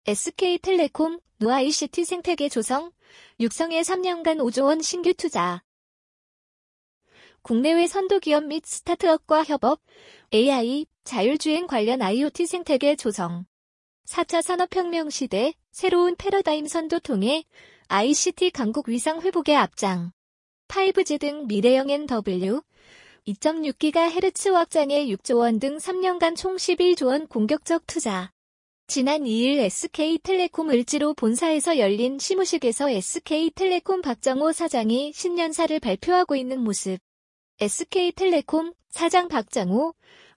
SK텔레콤, 누아이CT 생태계 조성, 육성에 3년간 5조 원 신규 투자. 국내외 선도기업 및 스타트업과 협업, AI, 자율주행 관련 IoT 생태계 조성. 4차 산업혁명 시대 새로운 패러다임 선도 통해 ICT 강국 위상 회복에 앞장. 5G 등 미래형 NW, 2.6GHz 확장에 6조 원 등 3년간 총 11조 원 공격적 투자. 지난 2일 SK텔레콤 을지로 본사에서 열린 시무식에서 SK텔레콤 박정호 사장이 신년사를 발표하고 있는 모습. SK텔레콤 사장 박정호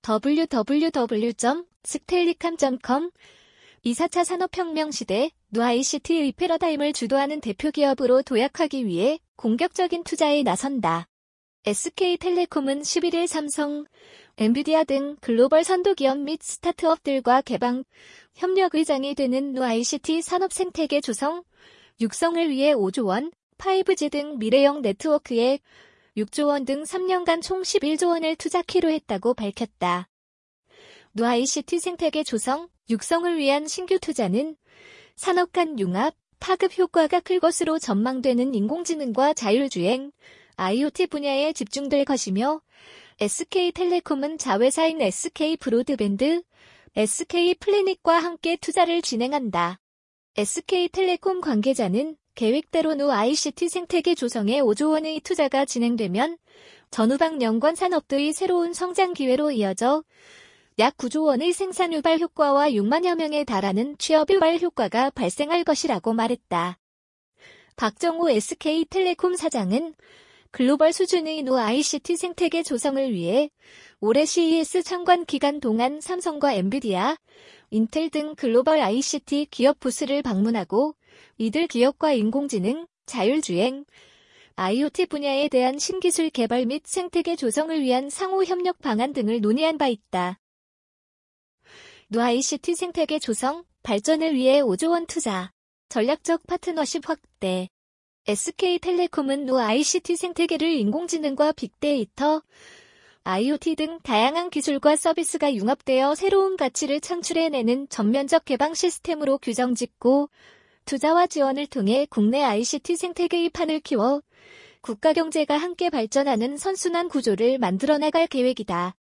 www.sktelecom.com 4차 산업혁명 시대 누아이CT의 패러다임을 주도하는 대표기업으로 도약하기 위해 공격적인 투자에 나선다. SK텔레콤은 11일 삼성, 엔비디아 등 글로벌 선도기업 및 스타트업들과 개방, 협력 의장이 되는 누아이CT 산업 생태계 조성, 육성을 위해 5조 원, 5G 등 미래형 네트워크에 6조 원 등 3년간 총 11조 원을 투자키로 했다고 밝혔다. 누아이CT 생태계 조성, 육성을 위한 신규 투자는 산업 간 융합, 파급 효과가 클 것으로 전망되는 인공지능과 자율주행, IoT 분야에 집중될 것이며 SK텔레콤은 자회사인 SK브로드밴드, SK플래닛과 함께 투자를 진행한다. SK텔레콤 관계자는 계획대로 누아이CT 생태계 조성에 5조 원의 투자가 진행되면 전후방 연관 산업들의 새로운 성장 기회로 이어져 약 9조 원의 생산 유발 효과와 6만여 명에 달하는 취업 유발 효과가 발생할 것이라고 말했다. 박정호 SK텔레콤 사장은 글로벌 수준의 누아이CT 생태계 조성을 위해 올해 CES 참관 기간 동안 삼성과 엔비디아, 인텔 등 글로벌 ICT 기업 부스를 방문하고 이들 기업과 인공지능, 자율주행, IoT 분야에 대한 신기술 개발 및 생태계 조성을 위한 상호 협력 방안 등을 논의한 바 있다. 누아이CT 생태계 조성, 발전을 위해 5조 원 투자, 전략적 파트너십 확대. SK텔레콤은 누아이CT 생태계를 인공지능과 빅데이터, IoT 등 다양한 기술과 서비스가 융합되어 새로운 가치를 창출해내는 전면적 개방 시스템으로 규정짓고 투자와 지원을 통해 국내 ICT 생태계의 판을 키워 국가 경제가 함께 발전하는 선순환 구조를 만들어 나갈 계획이다.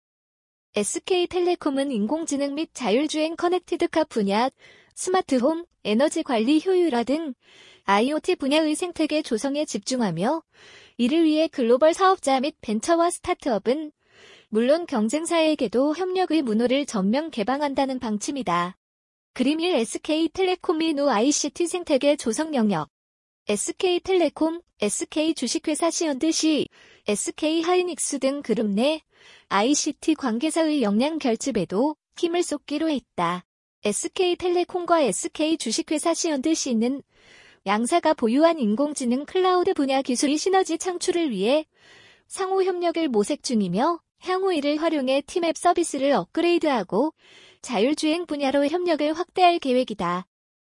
SK텔레콤은 인공지능 및 자율주행 커넥티드카 분야, 스마트홈, 에너지 관리 효율화 등 IoT 분야의 생태계 조성에 집중하며 이를 위해 글로벌 사업자 및 벤처와 스타트업은 물론 경쟁사에게도 협력의 문호를 전면 개방한다는 방침이다. 그림 1 SK텔레콤이 누아이CT 생태계 조성 영역. SK텔레콤, SK주식회사 C&C, SK하이닉스 등 그룹 내 ICT 관계사의 역량 결집에도 힘을 쏟기로 했다. SK텔레콤과 SK주식회사 C&C는 양사가 보유한 인공지능 클라우드 분야 기술의 시너지 창출을 위해 상호 협력을 모색 중이며 향후 이를 활용해 팀앱 서비스를 업그레이드하고 자율주행 분야로 협력을 확대할 계획이다.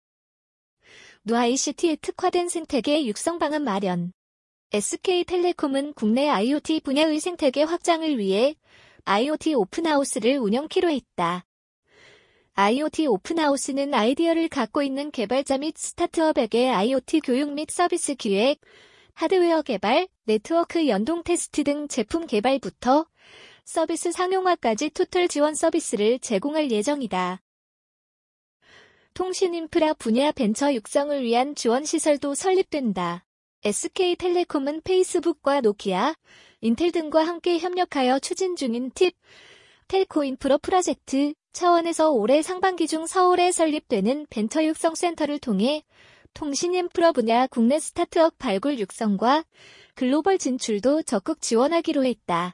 누아이CT에 특화된 생태계 육성 방안 마련. SK텔레콤은 국내 IoT 분야의 생태계 확장을 위해 IoT 오픈하우스를 운영키로 했다. IoT 오픈하우스는 아이디어를 갖고 있는 개발자 및 스타트업에게 IoT 교육 및 서비스 기획, 하드웨어 개발, 네트워크 연동 테스트 등 제품 개발부터 서비스 상용화까지 토탈 지원 서비스를 제공할 예정이다. 통신 인프라 분야 벤처 육성을 위한 지원 시설도 설립된다. SK텔레콤은 페이스북과 노키아, 인텔 등과 함께 협력하여 추진 중인 팁, 텔코 인프라 프로젝트 차원에서 올해 상반기 중 서울에 설립되는 벤처 육성 센터를 통해 통신 인프라 분야 국내 스타트업 발굴 육성과 글로벌 진출도 적극 지원하기로 했다.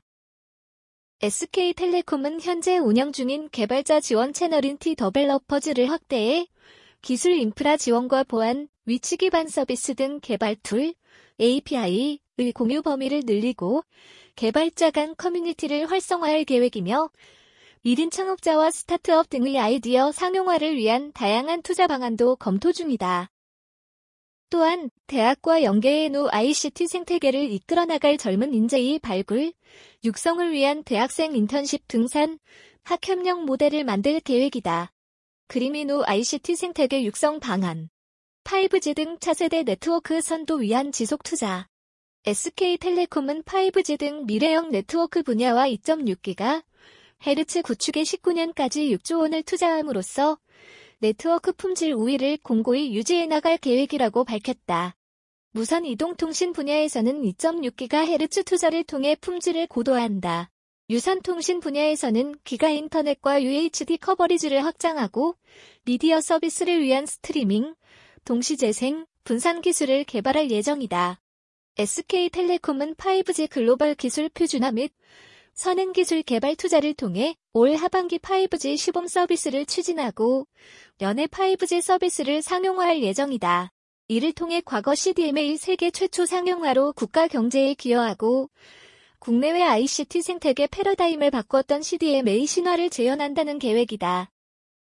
SK텔레콤은 현재 운영 중인 개발자 지원 채널인 T-데벨로퍼즈를 확대해 기술 인프라 지원과 보안, 위치 기반 서비스 등 개발 툴, API의 공유 범위를 늘리고 개발자 간 커뮤니티를 활성화할 계획이며 1인 창업자와 스타트업 등의 아이디어 상용화를 위한 다양한 투자 방안도 검토 중이다. 또한 대학과 연계해 누아이CT 생태계를 이끌어 나갈 젊은 인재의 발굴, 육성을 위한 대학생 인턴십 등산, 학협력 모델을 만들 계획이다. 그리미노 ICT 생태계 육성 방안, 5G 등 차세대 네트워크 선도 위한 지속 투자. SK텔레콤은 5G 등 미래형 네트워크 분야와 2.6GHz 구축에 19년까지 6조 원을 투자함으로써 네트워크 품질 우위를 공고히 유지해 나갈 계획이라고 밝혔다. 무선 이동통신 분야에서는 2.6GHz 투자를 통해 품질을 고도화한다. 유선통신 분야에서는 기가인터넷과 UHD 커버리지를 확장하고 미디어 서비스를 위한 스트리밍, 동시재생, 분산 기술을 개발할 예정이다. SK텔레콤은 5G 글로벌 기술 표준화 및 선행기술 개발 투자를 통해 올 하반기 5G 시범 서비스를 추진하고 연내 5G 서비스를 상용화할 예정이다. 이를 통해 과거 CDMA 세계 최초 상용화로 국가 경제에 기여하고 국내외 ICT 생태계 패러다임을 바꿨던 CDMA 신화를 재현한다는 계획이다.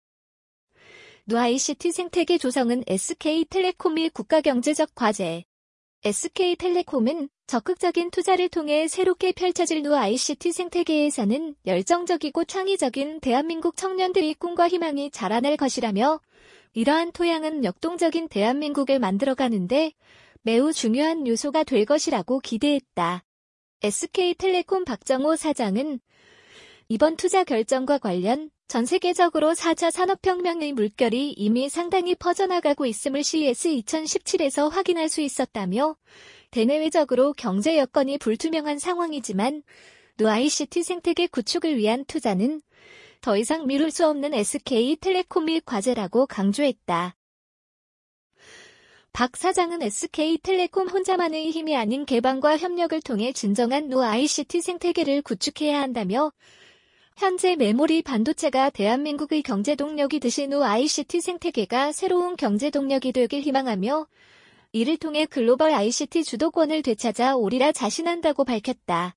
누 ICT 생태계 조성은 SK텔레콤의 국가경제적 과제. SK텔레콤은 적극적인 투자를 통해 새롭게 펼쳐질 누 ICT 생태계에서는 열정적이고 창의적인 대한민국 청년들의 꿈과 희망이 자라날 것이라며 이러한 토양은 역동적인 대한민국을 만들어가는데 매우 중요한 요소가 될 것이라고 기대했다. SK텔레콤 박정호 사장은 이번 투자 결정과 관련 전 세계적으로 4차 산업혁명의 물결이 이미 상당히 퍼져나가고 있음을 CES 2017에서 확인할 수 있었다며 대내외적으로 경제 여건이 불투명한 상황이지만 누 ICT 생태계 구축을 위한 투자는 더 이상 미룰 수 없는 SK텔레콤의 과제라고 강조했다. 박 사장은 SK텔레콤 혼자만의 힘이 아닌 개방과 협력을 통해 진정한 누 ICT 생태계를 구축해야 한다며 현재 메모리 반도체가 대한민국의 경제 동력이듯이 누 ICT 생태계가 새로운 경제 동력이 되길 희망하며 이를 통해 글로벌 ICT 주도권을 되찾아 오리라 자신한다고 밝혔다.